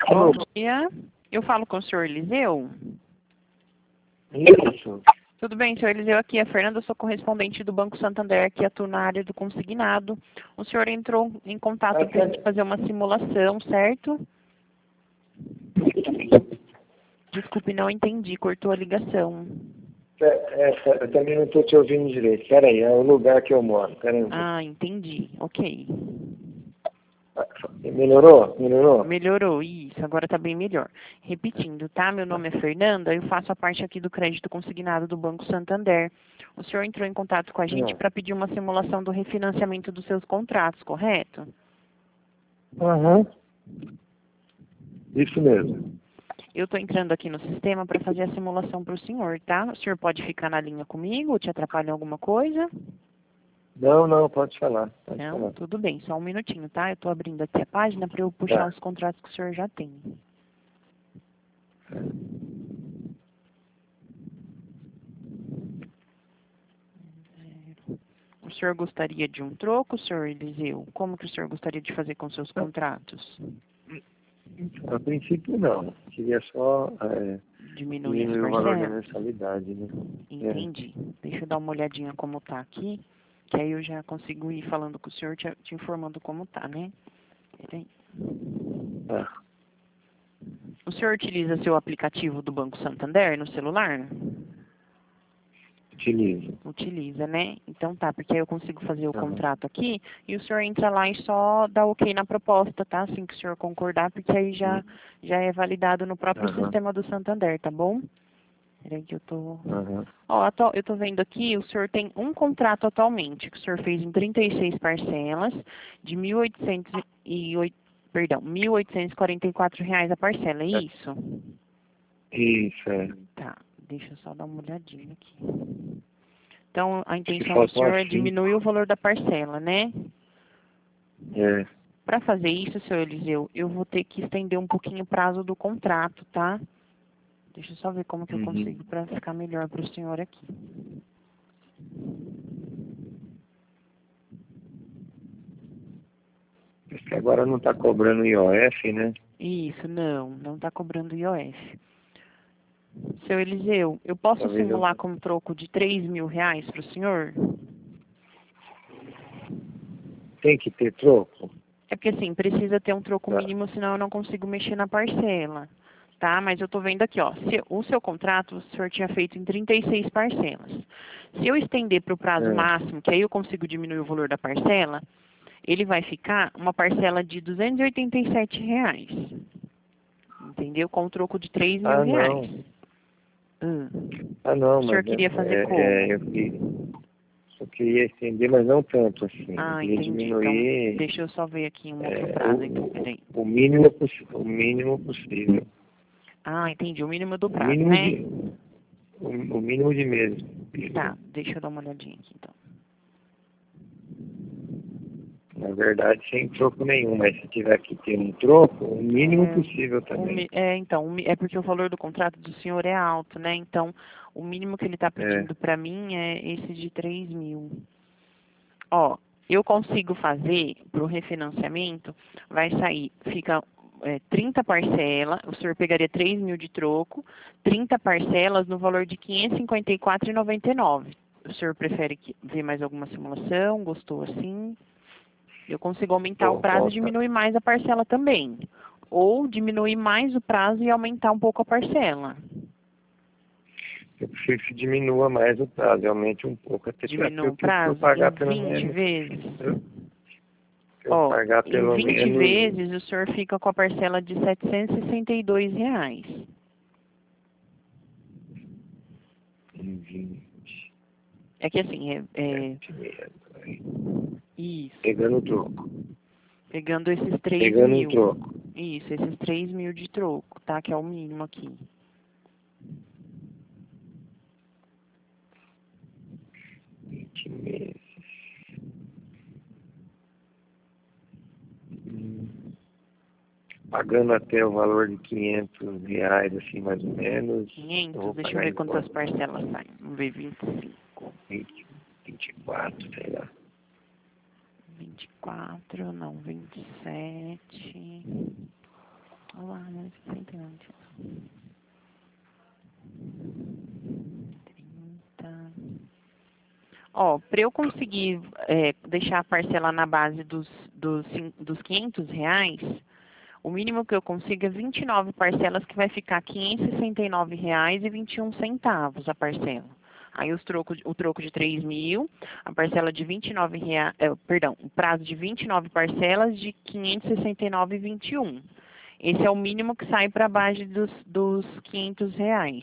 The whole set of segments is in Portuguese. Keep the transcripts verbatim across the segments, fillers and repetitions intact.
Bom dia. Eu falo com o senhor Eliseu? Isso. Tudo bem, senhor Eliseu? Aqui é a Fernanda, eu sou correspondente do Banco Santander, que atua na área do consignado. O senhor entrou em contato para a gente fazer uma simulação, certo? Desculpe, não entendi, cortou a ligação. É, é, eu também não estou te ouvindo direito. Espera aí, é o lugar que eu moro. Espera aí. Ah, entendi. Ok. Melhorou? Melhorou? Melhorou, isso. Agora está bem melhor. Repetindo, tá? Meu nome é Fernanda, eu faço a parte aqui do crédito consignado do Banco Santander. O senhor entrou em contato com a gente para pedir uma simulação do refinanciamento dos seus contratos, correto? Aham. Isso mesmo. Eu estou entrando aqui no sistema para fazer a simulação para o senhor, tá? O senhor pode ficar na linha comigo ou te atrapalha em alguma coisa? Não, não, pode falar. Pode Não, falar. tudo bem, só um minutinho, tá? Eu estou abrindo aqui a página para eu puxar Tá. os contratos que o senhor já tem. O senhor gostaria de um troco, senhor Eliseu? Como que o senhor gostaria de fazer com seus contratos? A princípio, não. Queria só é, Diminuir as diminuir o valor da parcelas? mensalidade, né? Entendi. Deixa eu dar uma olhadinha como tá aqui, que aí eu já consigo ir falando com o senhor, te, te informando como tá, né? Peraí. Tá. O senhor utiliza seu aplicativo do Banco Santander no celular? Utilizo. Utiliza, né? Então tá, porque aí eu consigo fazer o Aham. contrato aqui e o senhor entra lá e só dá ok na proposta, tá? Assim que o senhor concordar, porque aí já, já é validado no próprio Aham. sistema do Santander, tá bom? Peraí que eu tô... Aham. Ó, atu- eu tô vendo aqui, o senhor tem um contrato atualmente, que o senhor fez em trinta e seis parcelas, de mil oitocentos e oito, perdão, mil oitocentos e quarenta e quatro reais a parcela, é isso? Isso, é. Tá, deixa eu só dar uma olhadinha aqui. Então, a intenção do faltam senhor é as cinco. diminuir o valor da parcela, né? É. Para fazer isso, senhor Eliseu, eu vou ter que estender um pouquinho o prazo do contrato, tá? Deixa eu só ver como que eu Uhum. consigo para ficar melhor para o senhor aqui. Acho que agora não está cobrando I O F, né? Isso, não, não está cobrando I O F. Seu Eliseu, eu posso Talvez eu- simular como troco de três mil reais para o senhor? Tem que ter troco? É porque, assim, precisa ter um troco Tá. mínimo, senão eu não consigo mexer na parcela. Tá? Mas eu estou vendo aqui, ó. Se, o seu contrato, o senhor tinha feito em trinta e seis parcelas. Se eu estender para o prazo É. máximo, que aí eu consigo diminuir o valor da parcela, ele vai ficar uma parcela de duzentos e oitenta e sete reais. Entendeu? Com um troco de três mil Ah, reais. não. Hum. Ah, não, O senhor mas é, queria fazer é, como? é, eu, queria, eu queria estender, mas não tanto assim. Eu Ah, queria entendi. diminuir Então, deixa eu só ver aqui um outro é, prazo, o, então, peraí. o, mínimo, possi- o mínimo possível. Ah, entendi. O mínimo do O prazo, mínimo né? de, o, o mínimo de meses. Tá, deixa eu dar uma olhadinha aqui, então. Na verdade, sem troco nenhum, mas se tiver que ter um troco, o mínimo É, possível o também. mi- é, então, o mi- é porque o valor do contrato do senhor é alto, né? Então, o mínimo que ele está É. pedindo para mim é esse de três mil. Ó, eu consigo fazer para o refinanciamento, vai sair, fica é, trinta parcelas, o senhor pegaria três mil de troco, trinta parcelas no valor de quinhentos e cinquenta e quatro reais e noventa e nove centavos. O senhor prefere que- ver mais alguma simulação? Gostou assim? Eu consigo aumentar o Pô, prazo e posso- diminuir mais a parcela também. Ou diminuir mais o prazo e aumentar um pouco a parcela. Eu prefiro que diminua mais o prazo, aumente um pouco, até para Diminua eu, o eu, eu prazo pagar em pelo vinte menos. vezes. Eu, eu Ó, pagar em pelo vinte menos. vezes o senhor fica com a parcela de setecentos e sessenta e dois reais. Em vinte, É que assim, é, é sete meses, aí. isso. Pegando o troco. Pegando esses três Pegando mil. o troco. Isso, esses três mil de troco, tá? Que é o mínimo aqui. vinte meses. Hum. Pagando até o valor de quinhentos reais, assim, mais ou menos. quinhentos, vou deixa eu pagar ver em quantas quanto? parcelas saem. Vamos ver vinte e cinco. vinte, vinte e quatro, sei lá. vinte e quatro, não, vinte e sete. Olha lá, Ó, para eu conseguir é, deixar a parcela na base dos, dos, cin- dos quinhentos reais, o mínimo que eu consigo é vinte e nove parcelas, que vai ficar quinhentos e sessenta e nove reais e vinte e um centavos a parcela. Aí os troco, o troco de três mil, a parcela de vinte e nove reais, é, perdão, o prazo de vinte e nove parcelas de quinhentos e sessenta e nove reais e vinte e um. Esse é o mínimo que sai para a base dos, dos quinhentos reais.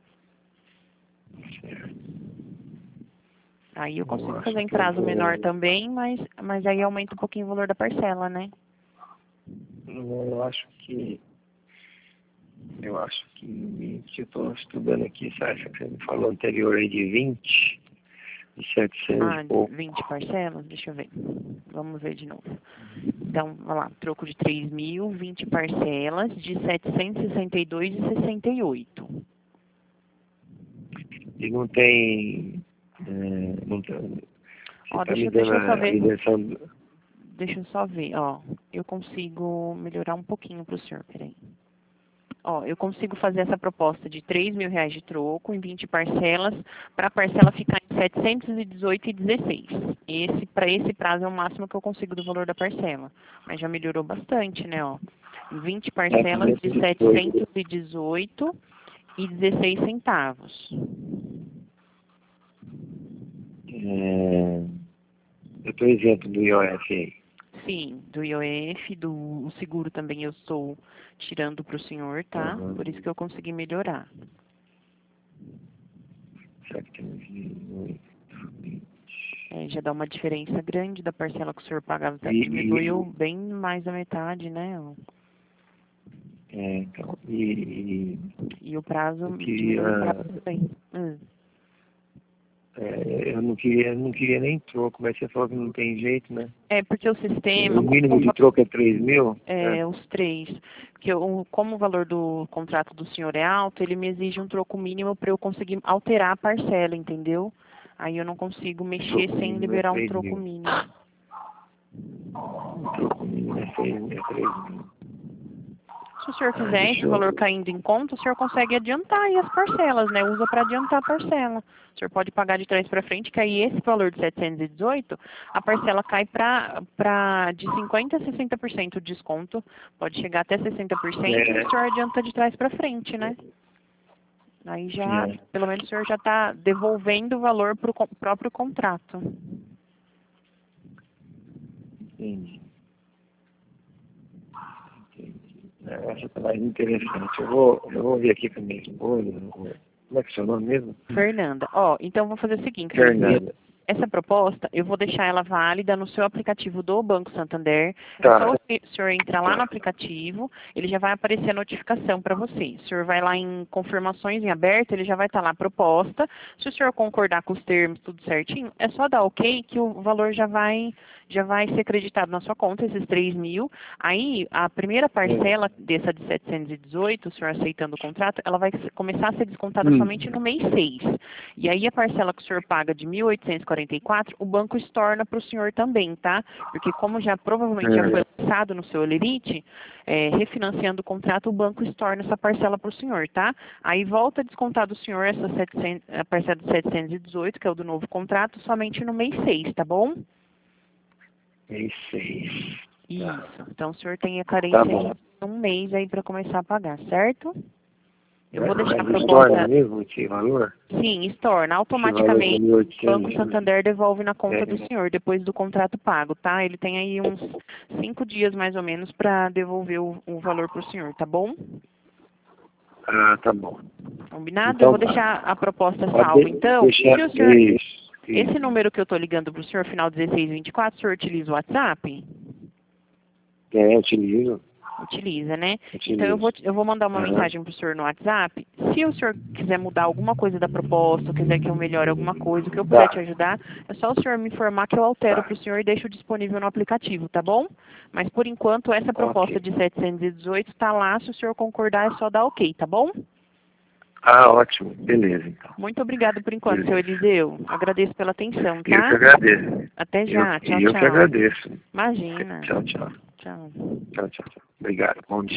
Aí eu consigo Eu fazer acho em que eu prazo vou... menor também, mas, mas aí aumenta um pouquinho o valor da parcela, né? Eu acho que... Eu acho que... que eu estou estudando aqui, sabe? Essa que você me falou anterior aí de vinte, de setecentos Ah, e pouco. vinte parcelas? Deixa eu ver. Vamos ver de novo. Então, vamos lá. Troco de três mil, vinte parcelas de setecentos e sessenta e dois reais e sessenta e oito. E não tem... É, não tem... Você Ó, está deixa, me eu- dando deixa eu só a ver. isenção... do- Deixa eu só ver, ó. Eu consigo melhorar um pouquinho para o senhor, peraí. Ó, eu consigo fazer essa proposta de três mil reais de troco em vinte parcelas, para a parcela ficar em setecentos e dezoito reais e dezesseis. Esse, para esse prazo é o máximo que eu consigo do valor da parcela. Mas já melhorou bastante, né, ó. Em vinte parcelas de setecentos e dezoito reais e dezesseis centavos. É, eu estou isento do I O F aí. Sim, do I O F, do o seguro também eu estou tirando para o senhor, tá? Uhum. Por isso que eu consegui melhorar. setecentos e oito. É, já dá uma diferença grande da parcela que o senhor pagava, tá? E, Diminuiu bem mais da metade, né? é, então, e, E o prazo eu diminuiu o queria, prazo também. Hum. é, eu não queria, não queria nem troco, mas você falou que não tem jeito, né? É porque o sistema, O mínimo de troco é três mil? é, os três, porque o, como o valor do contrato do senhor é alto, ele me exige um troco mínimo para eu conseguir alterar a parcela, entendeu? Aí eu não consigo mexer Troco sem mínimo é liberar um três troco mil. mínimo. O troco mínimo é três mil. É três mil. Se o senhor Ah, quiser esse deixa valor eu... caindo em conta, o senhor consegue adiantar aí as parcelas, né? Usa para adiantar a parcela. O senhor pode pagar de trás para frente, que aí esse valor de setecentos e dezoito, a parcela cai para para de cinquenta por cento a sessenta por cento de desconto. Pode chegar até sessenta por cento É, e o senhor adianta de trás para frente, né? Aí já, é, pelo menos o senhor já está devolvendo o valor para o próprio contrato. entendi. O negócio tá mais interessante. Eu vou, eu vou ver aqui com a minha esposa. Como é que é o seu nome mesmo? Fernanda, ó, então eu vou fazer o seguinte, Fernanda. essa proposta, eu vou deixar ela válida no seu aplicativo do Banco Santander. É Tá. só o senhor entrar lá no aplicativo, ele já vai aparecer a notificação para você. O senhor vai lá em confirmações em aberto, ele já vai estar lá a proposta. Se o senhor concordar com os termos, tudo certinho, é só dar ok que o valor já vai, já vai ser acreditado na sua conta, esses três mil. Aí, a primeira parcela dessa de setecentos e dezoito, o senhor aceitando o contrato, ela vai começar a ser descontada Hum. somente no mês seis. E aí, a parcela que o senhor paga de mil oitocentos e quarenta e quatro, o banco estorna para o senhor também, tá? Porque como já provavelmente já foi lançado no seu Olerite, é, refinanciando o contrato, o banco estorna essa parcela para o senhor, tá? Aí volta a descontar do senhor essa setecentos, a parcela de setecentos e dezoito, que é o do novo contrato, somente no mês seis, tá bom? Mês seis. Isso. Então o senhor tem a carência Tá bom. de um mês aí para começar a pagar, certo? Eu vou deixar a Mas estorna proposta. mesmo esse valor? Sim, estorna. Esse valor de Automaticamente, mil e o oitocentos. Banco Santander devolve na conta É. do senhor, depois do contrato pago, tá? Ele tem aí uns cinco dias, mais ou menos, para devolver o, o valor para o senhor, tá bom? Ah, tá bom. Combinado? Então Eu vou tá. deixar a proposta Pode salva, de- então. deixar Se o senhor, isso, isso. esse número que eu estou ligando para o senhor, final dezesseis vinte e quatro, o senhor utiliza o WhatsApp? É, utilizo. Utiliza, né? Utilizo. Então eu vou, eu vou mandar uma Aham. mensagem para o senhor no WhatsApp. Se o senhor quiser mudar alguma coisa da proposta, ou quiser que eu melhore alguma coisa, o que eu puder Tá. te ajudar, é só o senhor me informar que eu altero para o senhor e deixo disponível no aplicativo, tá bom? Mas por enquanto essa proposta Ok. de setecentos e dezoito está lá, se o senhor concordar é só dar ok, tá bom? Ah, ótimo. Beleza, então. Muito obrigado por enquanto, seu Beleza. Eliseu. Agradeço pela atenção, Eu que tá? agradeço. Até já. Eu, Tchau, eu que tchau. agradeço. Imagina. Tchau, tchau. Tchau. Tchau, tchau, tchau. Obrigado. Bom dia.